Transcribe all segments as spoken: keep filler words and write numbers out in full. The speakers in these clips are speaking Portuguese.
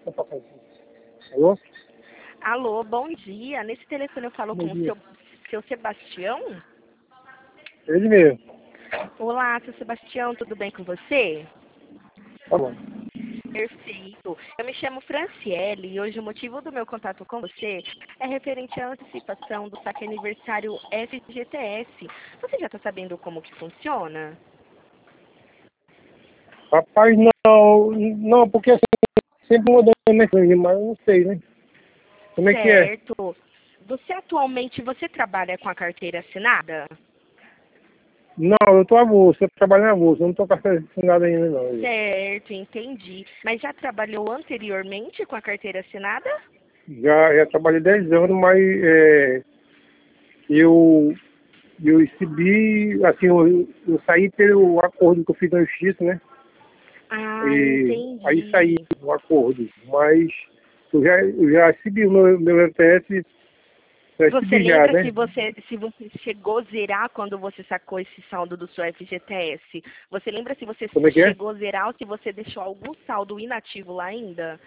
Alô? Alô, bom dia. Nesse telefone eu falo Bom com o dia. seu, seu Sebastião? Ele mesmo. Olá, seu Sebastião, tudo bem com você? Tá bom. Perfeito. Eu me chamo Franciele e hoje o motivo do meu contato com você é referente à antecipação do saque aniversário F G T S. Você já está sabendo como que funciona? Rapaz, não, não, porque assim, sempre mudando mensagem, mas eu não sei, né? Como é que é? Certo. Você atualmente, você trabalha com a carteira assinada? Não, eu tô avulso, eu trabalho em avulso, eu não tô com essa assinada ainda não. Certo, entendi. Mas já trabalhou anteriormente com a carteira assinada? Já, já trabalhei dez anos, mas é, eu, eu recebi, assim, eu, eu saí pelo acordo que eu fiz na justiça, né? Ah, E aí saí entendi. do acordo, mas eu já, eu já recebi o meu, meu F T S, já Você recebi já, lembra se né? você, se você chegou a zerar quando você sacou esse saldo do seu F G T S? Você lembra se você Como é que é? chegou a zerar ou se você deixou algum saldo inativo lá ainda?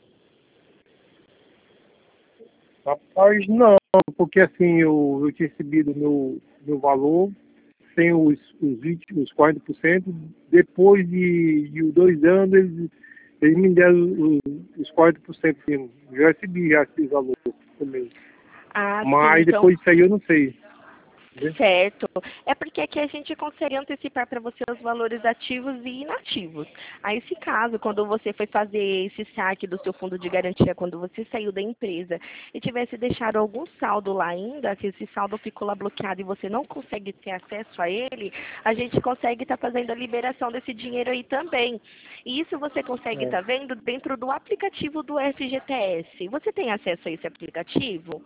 Rapaz, não, porque assim, eu, eu tinha recebido meu, meu valor sem os, os vinte, os quarenta por cento. Depois de, de dois anos, eles, eles me deram os, os quarenta por cento sim. Já recebi já esse valor também. Ah, sim, Mas então depois disso aí eu não sei. Né? certo. É porque aqui a gente consegue antecipar para você os valores ativos e inativos. Aí, se caso, quando você foi fazer esse saque do seu fundo de garantia, quando você saiu da empresa e tivesse deixado algum saldo lá ainda, que esse saldo ficou lá bloqueado e você não consegue ter acesso a ele, a gente consegue estar fazendo a liberação desse dinheiro aí também. E isso você consegue É. estar vendo dentro do aplicativo do F G T S. Você tem acesso a esse aplicativo?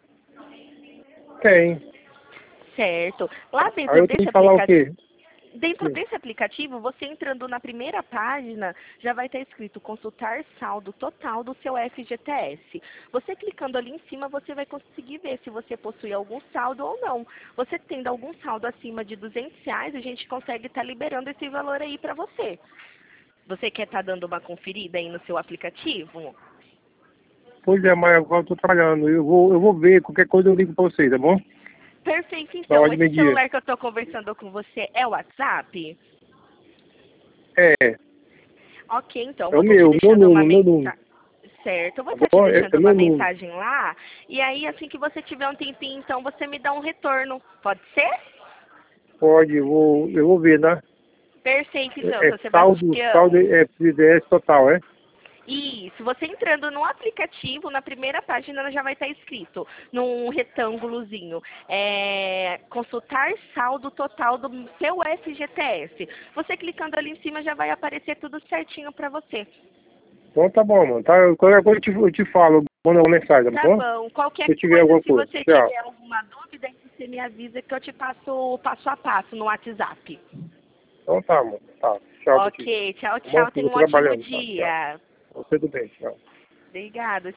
Tem. Certo. Lá Aí dentro eu tenho desse que falar o aplicativo, quê? dentro Sim. desse aplicativo, você entrando na primeira página, já vai estar escrito consultar saldo total do seu F G T S. Você clicando ali em cima, você vai conseguir ver se você possui algum saldo ou não. Você tendo algum saldo acima de duzentos reais, a gente consegue estar liberando esse valor aí para você. Você quer estar dando uma conferida aí no seu aplicativo? Pois é, mas agora eu tô trabalhando. Eu vou, eu vou ver, qualquer coisa eu ligo pra vocês, tá bom? Perfeito, Na então. hora de Esse meio-dia. celular que eu estou conversando com você é o WhatsApp? É, Ok, então. é o Vou estar te meu, meu deixando uma número, meu número. mensagem. Certo, eu vou Tá estar te bom? É, deixando é uma meu número. mensagem lá. E aí, assim que você tiver um tempinho, então você me dá um retorno. Pode ser? Pode, eu vou, eu vou ver, né? Perfeito, então, É, é seu saldo, saldo Sebastião. é F G T S total, é? Isso, você entrando no aplicativo, na primeira página já vai estar escrito, num retângulozinho, é, consultar saldo total do seu F G T S. Você clicando ali em cima já vai aparecer tudo certinho para você. Então tá bom, mano. Tá, qualquer coisa eu te, eu te falo, manda uma mensagem, tá Tá bom? bom. Se Qualquer eu tiver coisa, alguma se coisa. você Tchau. tiver alguma dúvida, você me avisa que eu te passo o passo a passo no WhatsApp. Então tá, mano. Tá. Tchau pra ti. Ok, tchau, Tá bom? tchau. Eu Tenha vou um ótimo trabalhando, tá? Tchau. dia. Você tudo bem, tchau. Obrigada.